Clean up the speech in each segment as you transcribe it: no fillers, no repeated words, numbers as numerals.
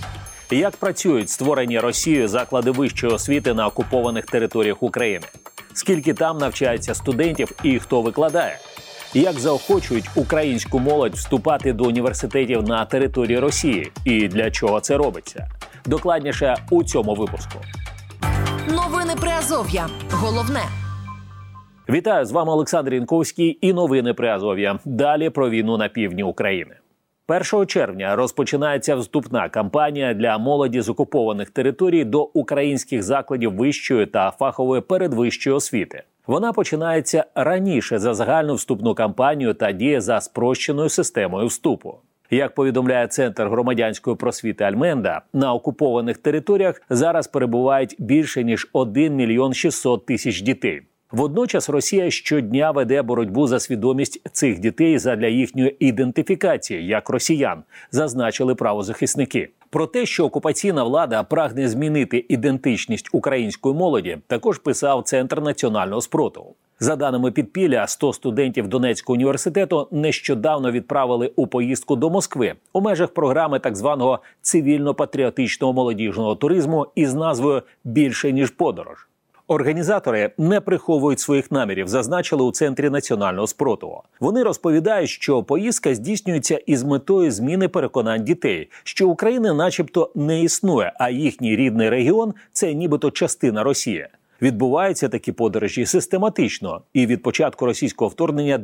Як працюють створені Росією заклади вищої освіти на окупованих територіях України? Скільки там навчається студентів і хто викладає? Як заохочують українську молодь вступати до університетів на території Росії? І для чого це робиться? Докладніше у цьому випуску. Новини Приазов'я. Головне. Вітаю, з вами Олександр Янковський і новини Приазов'я. Далі про війну на півдні України. 1 червня розпочинається вступна кампанія для молоді з окупованих територій до українських закладів вищої та фахової передвищої освіти. Вона починається раніше за загальну вступну кампанію та діє за спрощеною системою вступу. Як повідомляє Центр громадянської просвіти «Альменда», на окупованих територіях зараз перебувають більше ніж 1 мільйон 600 тисяч дітей. Водночас Росія щодня веде боротьбу за свідомість цих дітей задля їхньої ідентифікації як росіян, зазначили правозахисники. Про те, що окупаційна влада прагне змінити ідентичність української молоді, також писав Центр національного спротиву. За даними Підпілля, 100 студентів Донецького університету нещодавно відправили у поїздку до Москви у межах програми так званого цивільно-патріотичного молодіжного туризму із назвою «Більше, ніж подорож». Організатори не приховують своїх намірів, зазначили у Центрі національного спротиву. Вони розповідають, що поїздка здійснюється із метою зміни переконань дітей, що України начебто не існує, а їхній рідний регіон – це нібито частина Росії. Відбуваються такі подорожі систематично і від початку російського вторгнення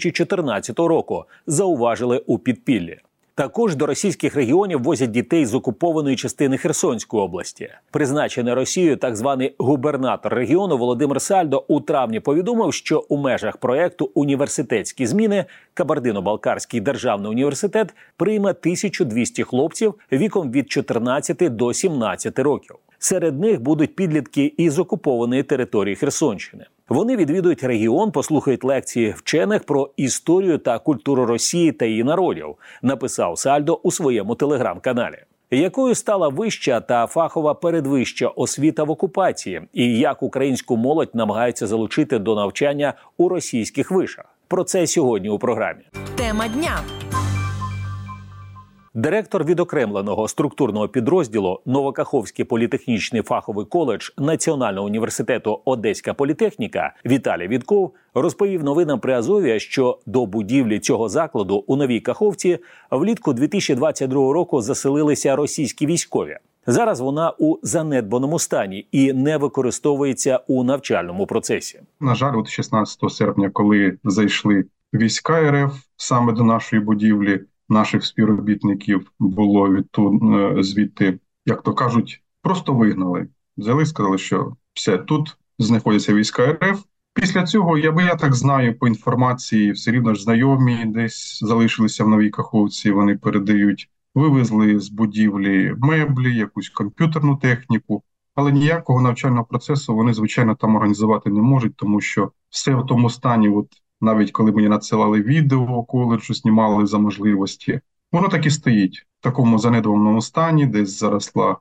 2014 року, зауважили у Підпіллі. Також до російських регіонів возять дітей з окупованої частини Херсонської області. Призначений Росією так званий губернатор регіону Володимир Сальдо у травні повідомив, що у межах проєкту «Університетські зміни» Кабардино-Балкарський державний університет прийме 1200 хлопців віком від 14 до 17 років. Серед них будуть підлітки із окупованої території Херсонщини. Вони відвідують регіон, послухають лекції вчених про історію та культуру Росії та її народів, написав Сальдо у своєму телеграм-каналі. Якою стала вища та фахова передвища освіта в окупації і як українську молодь намагаються залучити до навчання у російських вишах? Про це сьогодні у програмі. Тема дня. Директор відокремленого структурного підрозділу Новокаховський політехнічний фаховий коледж Національного університету «Одеська політехніка» Віталій Вітков розповів новинам Приазов'я, що до будівлі цього закладу у Новій Каховці влітку 2022 року заселилися російські військові. Зараз вона у занедбаному стані і не використовується у навчальному процесі. На жаль, от 16 серпня, коли зайшли війська РФ саме до нашої будівлі, наших співробітників було звідти, як то кажуть, просто вигнали. Взяли, сказали, що все, тут знаходяться війська РФ. Після цього, я так знаю, по інформації, все рівно ж знайомі десь залишилися в Новій Каховці, вони передають, вивезли з будівлі меблі, якусь комп'ютерну техніку, але ніякого навчального процесу вони, звичайно, там організувати не можуть, тому що все в тому стані, навіть коли мені надсилали відео коледжу, знімали за можливості, воно так і стоїть в такому занедбаному стані, десь заросла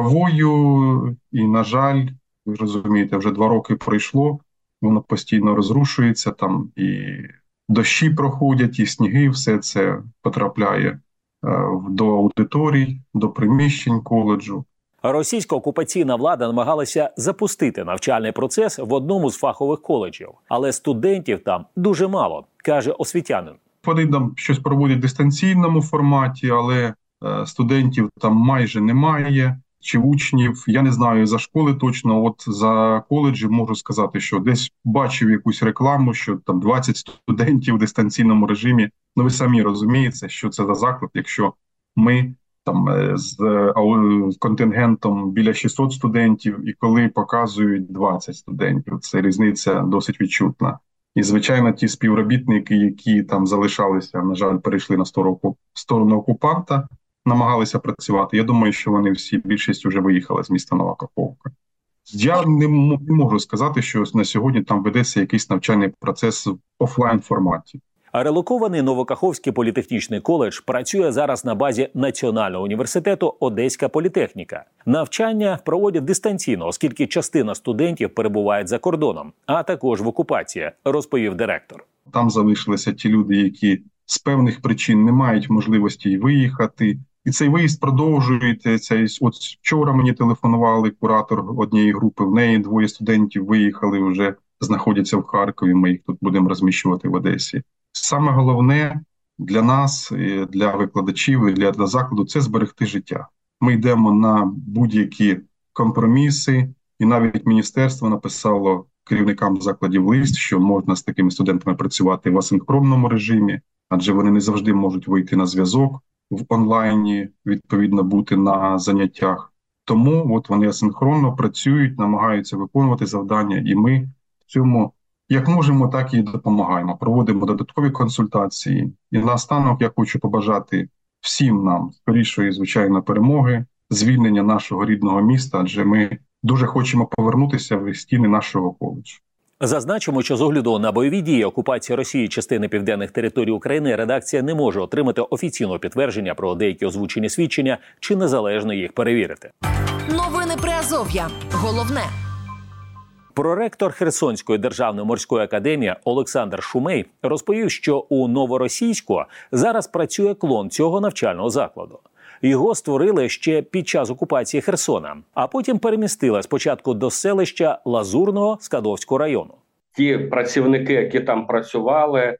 травою, і, на жаль, ви розумієте, вже 2 роки пройшло, воно постійно розрушується, там і дощі проходять, і сніги, все це потрапляє до аудиторій, до приміщень коледжу. Російська окупаційна влада намагалася запустити навчальний процес в одному з фахових коледжів, але студентів там дуже мало, каже освітянин. Вони там щось проводять в дистанційному форматі, але студентів там майже немає, чи учнів, я не знаю за школи точно, за коледжі можу сказати, що десь бачив якусь рекламу, що там 20 студентів в дистанційному режимі. Ну ви самі розумієте, що це за заклад, якщо ми там з контингентом біля 600 студентів, і коли показують 20 студентів, це різниця досить відчутна. І, звичайно, ті співробітники, які там залишалися, на жаль, перейшли на сторону окупанта, намагалися працювати. Я думаю, що вони всі, більшість вже виїхали з міста Нова Каховка. Я не можу сказати, що на сьогодні там ведеться якийсь навчальний процес в офлайн-форматі. А релокований Новокаховський політехнічний коледж працює зараз на базі Національного університету «Одеська політехніка». Навчання проводять дистанційно, оскільки частина студентів перебувають за кордоном, а також в окупації, розповів директор. Там залишилися ті люди, які з певних причин не мають можливості виїхати, І цей виїзд продовжується. От вчора мені телефонували куратор однієї групи, в неї двоє студентів виїхали, вже знаходяться в Харкові, ми їх тут будемо розміщувати в Одесі. Саме головне для нас, для викладачів і для закладу – це зберегти життя. Ми йдемо на будь-які компроміси, і навіть міністерство написало керівникам закладів лист, що можна з такими студентами працювати в асинхронному режимі, адже вони не завжди можуть вийти на зв'язок в онлайні, відповідно, бути на заняттях. Тому от вони асинхронно працюють, намагаються виконувати завдання, і ми в цьому як можемо, так і допомагаємо. Проводимо додаткові консультації. І наостанок я хочу побажати всім нам скорішої, звичайно, перемоги, звільнення нашого рідного міста, адже ми дуже хочемо повернутися в стіни нашого коледжу. Зазначимо, що з огляду на бойові дії окупації Росії частини південних територій України редакція не може отримати офіційного підтвердження про деякі озвучені свідчення чи незалежно їх перевірити. Новини Приазов'я. Головне. Проректор Херсонської державної морської академії Олександр Шумей розповів, що у Новоросійську зараз працює клон цього навчального закладу. Його створили ще під час окупації Херсона, а потім перемістили спочатку до селища Лазурного Скадовського району. Ті працівники, які там працювали,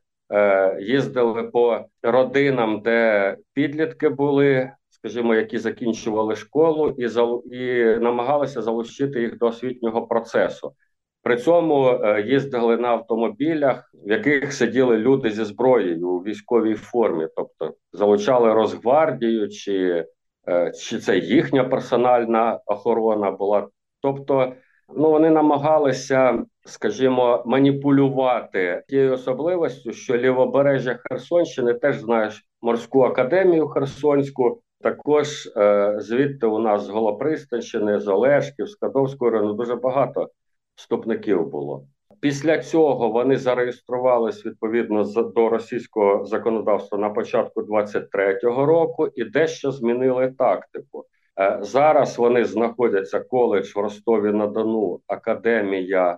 їздили по родинам, де підлітки були, скажімо, які закінчували школу, і намагалися залучити їх до освітнього процесу. При цьому їздили на автомобілях, в яких сиділи люди зі зброєю у військовій формі, тобто залучали Росгвардію, чи це їхня персональна охорона була. Тобто, вони намагалися, скажімо, маніпулювати тією особливістю, що лівобережжя Херсонщини, теж знаєш морську академію Херсонську, також звідти у нас з Голопристанщини, з Олешків, з Скадовського району дуже багато вступників було. Після цього вони зареєструвались відповідно до російського законодавства на початку 23-го року і дещо змінили тактику. Зараз вони знаходяться коледж в Ростові-на-Дону, академія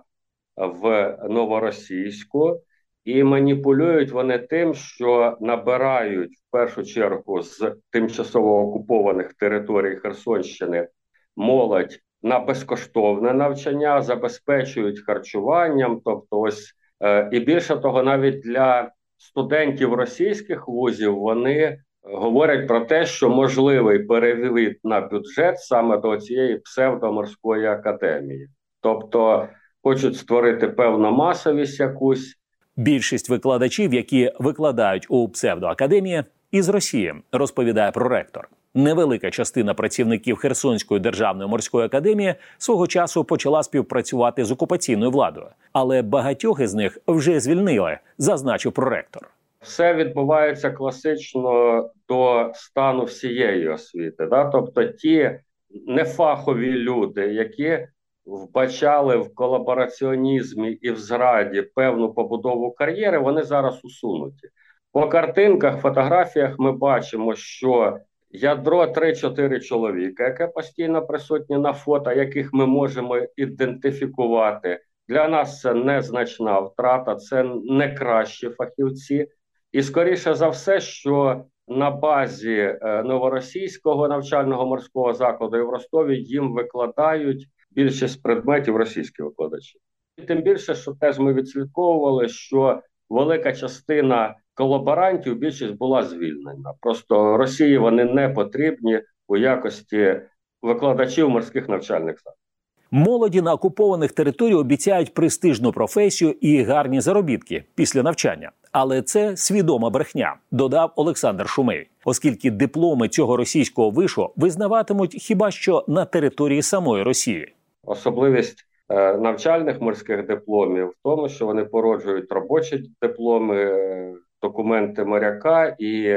в Новоросійську, і маніпулюють вони тим, що набирають в першу чергу з тимчасово окупованих територій Херсонщини молодь на безкоштовне навчання, забезпечують харчуванням, тобто ось, і більше того, навіть для студентів російських вузів вони говорять про те, що можливий перевід на бюджет саме до цієї псевдоморської академії. Тобто хочуть створити певну масовість якусь. Більшість викладачів, які викладають у псевдоакадемії, із Росії, розповідає проректор. Невелика частина працівників Херсонської державної морської академії свого часу почала співпрацювати з окупаційною владою, але багатьох із них вже звільнили, зазначив проректор. Все відбувається класично до стану всієї освіти. Тобто ті нефахові люди, які вбачали в колабораціонізмі і в зраді певну побудову кар'єри, вони зараз усунуті. По картинках, фотографіях ми бачимо, що ядро 3-4 чоловіка, яке постійно присутнє на фото, яких ми можемо ідентифікувати. Для нас це незначна втрата, це не кращі фахівці. І скоріше за все, що на базі Новоросійського навчального морського закладу і в Ростові їм викладають більшість предметів російські викладачі. І тим більше, що теж ми відслідковували, що велика частина колаборантів, більшість була звільнена. Просто Росії вони не потрібні у якості викладачів морських навчальних закладів. Молоді на окупованих територіях обіцяють престижну професію і гарні заробітки після навчання. Але це свідома брехня, додав Олександр Шумей, оскільки дипломи цього російського вишу визнаватимуть хіба що на території самої Росії. Особливість навчальних морських дипломів в тому, що вони породжують робочі дипломи, документи моряка, і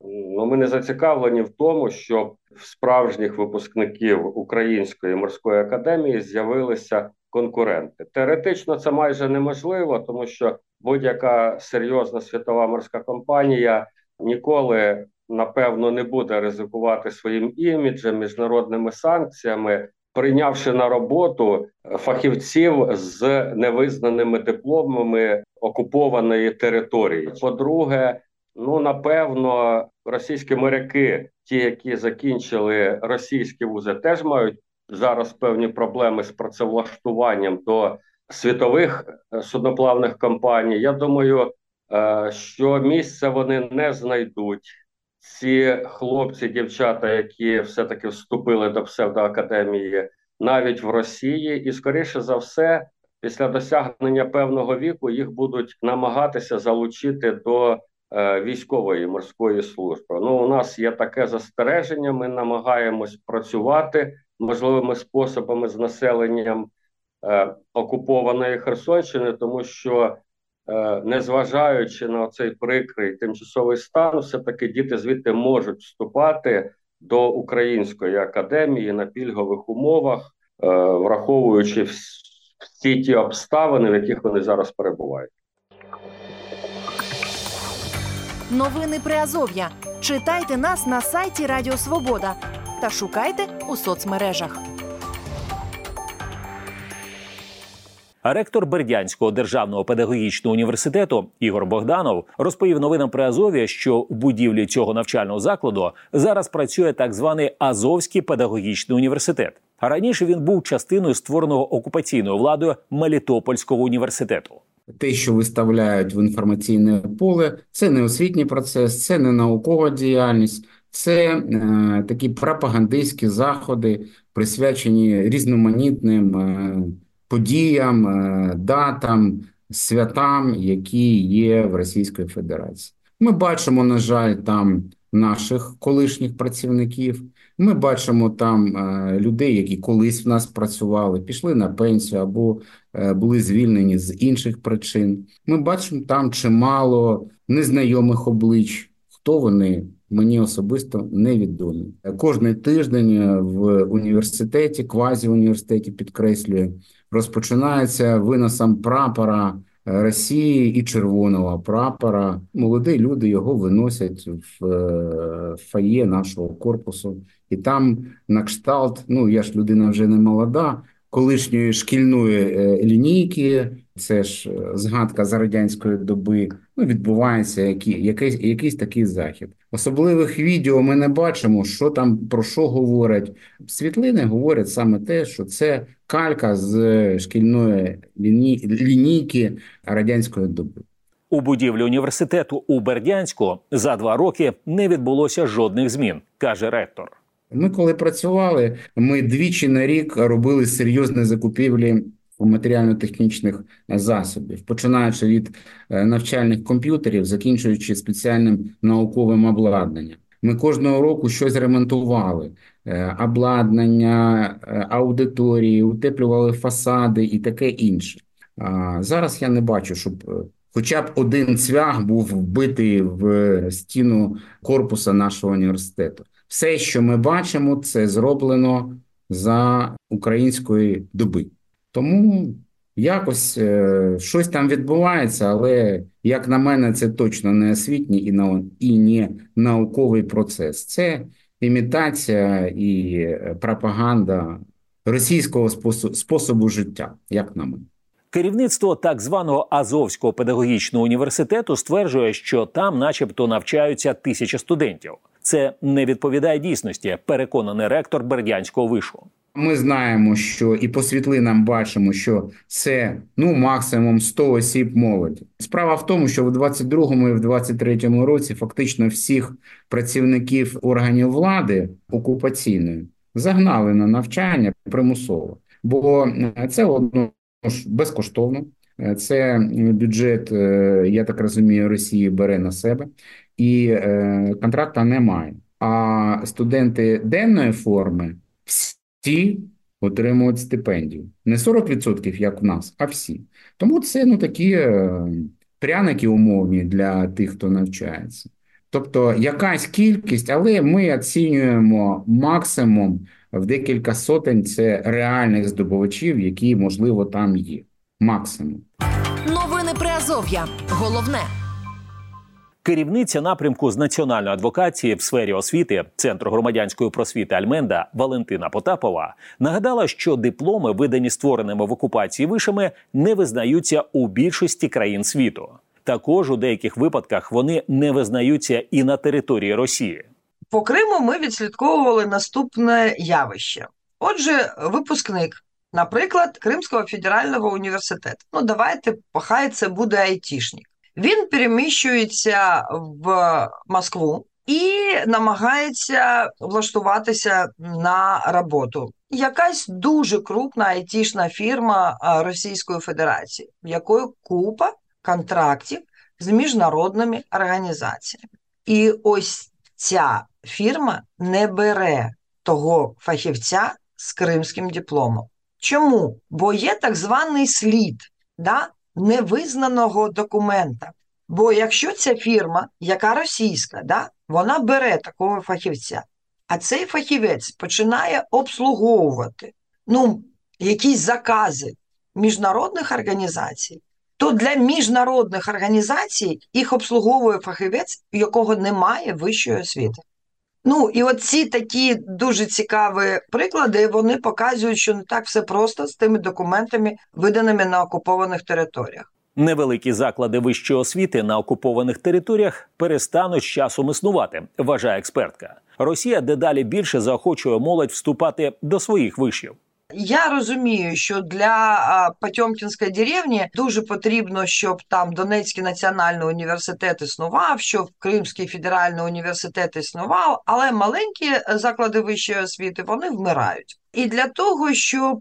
ми не зацікавлені в тому, щоб в справжніх випускників Української морської академії з'явилися конкуренти. Теоретично це майже неможливо, тому що будь-яка серйозна світова морська компанія ніколи, напевно, не буде ризикувати своїм іміджем, міжнародними санкціями, прийнявши на роботу фахівців з невизнаними дипломами окупованої території. По-друге, Напевно, російські моряки, ті, які закінчили російські вузи, теж мають зараз певні проблеми з працевлаштуванням до світових судноплавних компаній. Я думаю, що місце вони не знайдуть. Ці хлопці, дівчата, які все-таки вступили до псевдоакадемії, навіть в Росії, і, скоріше за все, після досягнення певного віку їх будуть намагатися залучити до військової морської служби. У нас є таке застереження, ми намагаємось працювати можливими способами з населенням окупованої Херсонщини, тому що, незважаючи на цей прикрий тимчасовий стан, все-таки діти звідти можуть вступати до української академії на пільгових умовах, враховуючи всі ті обставини, в яких вони зараз перебувають. Новини Приазов'я. Читайте нас на сайті Радіо Свобода та шукайте у соцмережах. А ректор Бердянського державного педагогічного університету Ігор Богданов розповів новинам Приазов'я, що в будівлі цього навчального закладу зараз працює так званий Азовський педагогічний університет. А раніше він був частиною створеного окупаційною владою Мелітопольського університету. Те, що виставляють в інформаційне поле, це не освітній процес, це не наукова діяльність, це такі пропагандистські заходи, присвячені різноманітним подіям, датам, святам, які є в Російській Федерації. Ми бачимо, на жаль, там наших колишніх працівників, ми бачимо там людей, які колись в нас працювали, пішли на пенсію або були звільнені з інших причин. Ми бачимо там чимало незнайомих облич. Хто вони, мені особисто невідомі. Кожний тиждень в університеті, квазі-університеті, підкреслюю, розпочинається виносом прапора Росії і червоного прапора. Молоді люди його виносять в фоє нашого корпусу. І там на кшталт, я ж людина вже не молода, колишньої шкільної лінійки, це ж згадка за радянської доби, відбувається якийсь такий захід. Особливих відео ми не бачимо, що там, про що говорять. Світлини говорять саме те, що це калька з шкільної лінійки радянської доби. У будівлі університету у Бердянську за 2 роки не відбулося жодних змін, каже ректор. Ми коли працювали, ми двічі на рік робили серйозні закупівлі матеріально-технічних засобів, починаючи від навчальних комп'ютерів, закінчуючи спеціальним науковим обладнанням. Ми кожного року щось ремонтували. Обладнання, аудиторії, утеплювали фасади і таке інше. Зараз я не бачу, щоб хоча б один цвях був вбитий в стіну корпуса нашого університету. Все, що ми бачимо, це зроблено за української доби. Тому якось щось там відбувається, але, як на мене, це точно не освітній і не науковий процес. Це імітація і пропаганда російського способу життя, як на мене. Керівництво так званого Азовського педагогічного університету стверджує, що там начебто навчаються 1000 студентів. Це не відповідає дійсності, переконаний ректор Бердянського вишу. Ми знаємо, що і по світлинам бачимо, що це максимум 100 осіб молоді. Справа в тому, що в 22-му і в 23-му році фактично всіх працівників органів влади окупаційної загнали на навчання примусово. Бо це безкоштовно, це бюджет, я так розумію, Росії бере на себе, і контракту немає. А студенти денної форми всі отримують стипендію. Не 40%, як в нас, а всі. Тому це такі пряники умовні для тих, хто навчається. Тобто якась кількість, але ми оцінюємо максимум в декілька сотень це реальних здобувачів, які, можливо, там є. Максимум. Новини Приазов'я. Головне. Керівниця напрямку з національної адвокації в сфері освіти Центру громадянської просвіти Альменда Валентина Потапова нагадала, що дипломи, видані створеними в окупації вишами, не визнаються у більшості країн світу. Також у деяких випадках вони не визнаються і на території Росії. По Криму ми відслідковували наступне явище. Отже, випускник, наприклад, Кримського федерального університету. Давайте, хай це буде айтішник. Він переміщується в Москву і намагається влаштуватися на роботу. Якась дуже крупна айтішна фірма Російської Федерації, в якої купа контрактів з міжнародними організаціями. І ось ця фірма не бере того фахівця з кримським дипломом. Чому? Бо є так званий слід, невизнаного документа. Бо якщо ця фірма, яка російська, вона бере такого фахівця, а цей фахівець починає обслуговувати якісь закази міжнародних організацій, то для міжнародних організацій їх обслуговує фахівець, у якого немає вищої освіти. І ці такі дуже цікаві приклади, вони показують, що не так все просто з тими документами, виданими на окупованих територіях. Невеликі заклади вищої освіти на окупованих територіях перестануть з часом існувати, вважає експертка. Росія дедалі більше заохочує молодь вступати до своїх вишів. Я розумію, що для Потьомкінської деревні дуже потрібно, щоб там Донецький національний університет існував, щоб Кримський федеральний університет існував, але маленькі заклади вищої освіти, вони вмирають. І для того, щоб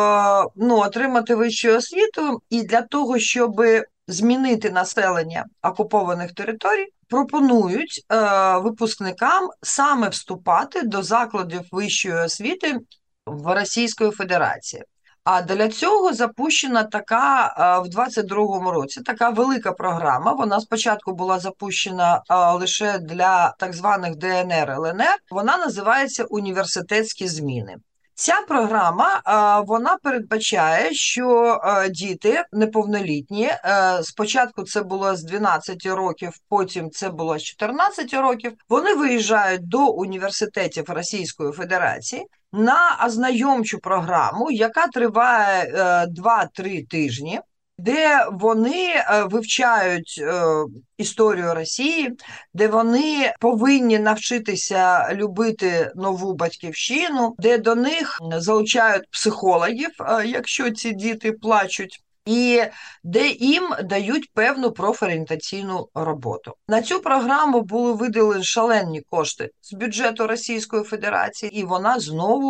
отримати вищу освіту, і для того, щоб змінити населення окупованих територій, пропонують випускникам саме вступати до закладів вищої освіти в Російської Федерації. А для цього запущена така в 22-му році така велика програма. Вона спочатку була запущена лише для так званих ДНР, ЛНР. Вона називається «Університетські зміни». Ця програма, вона передбачає, що діти неповнолітні, спочатку це було з 12 років, потім це було з 14 років, вони виїжджають до університетів Російської Федерації на ознайомчу програму, яка триває 2-3 тижні, де вони вивчають історію Росії, де вони повинні навчитися любити нову батьківщину, де до них залучають психологів, якщо ці діти плачуть, і де їм дають певну профорієнтаційну роботу. На цю програму були виділені шалені кошти з бюджету Російської Федерації, і вона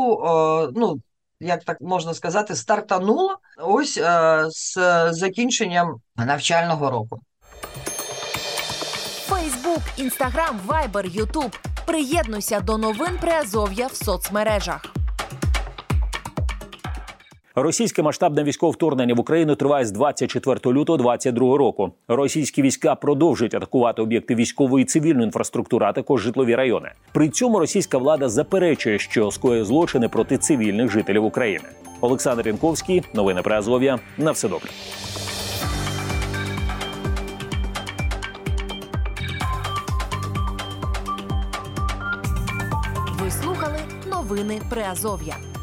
знову, як так можна сказати, стартанула ось з закінченням навчального року. Фейсбук, Інстаграм, Вайбер, Ютуб. Приєднуйся до новин Приазов'я в соцмережах. Російське масштабне військове вторгнення в Україну триває з 24 лютого 2022 року. Російські війська продовжують атакувати об'єкти військової і цивільної інфраструктури, а також житлові райони. При цьому російська влада заперечує, що скоює злочини проти цивільних жителів України. Олександр Янковський, новини Приазов'я. На все добре. Ви слухали новини Приазов'я.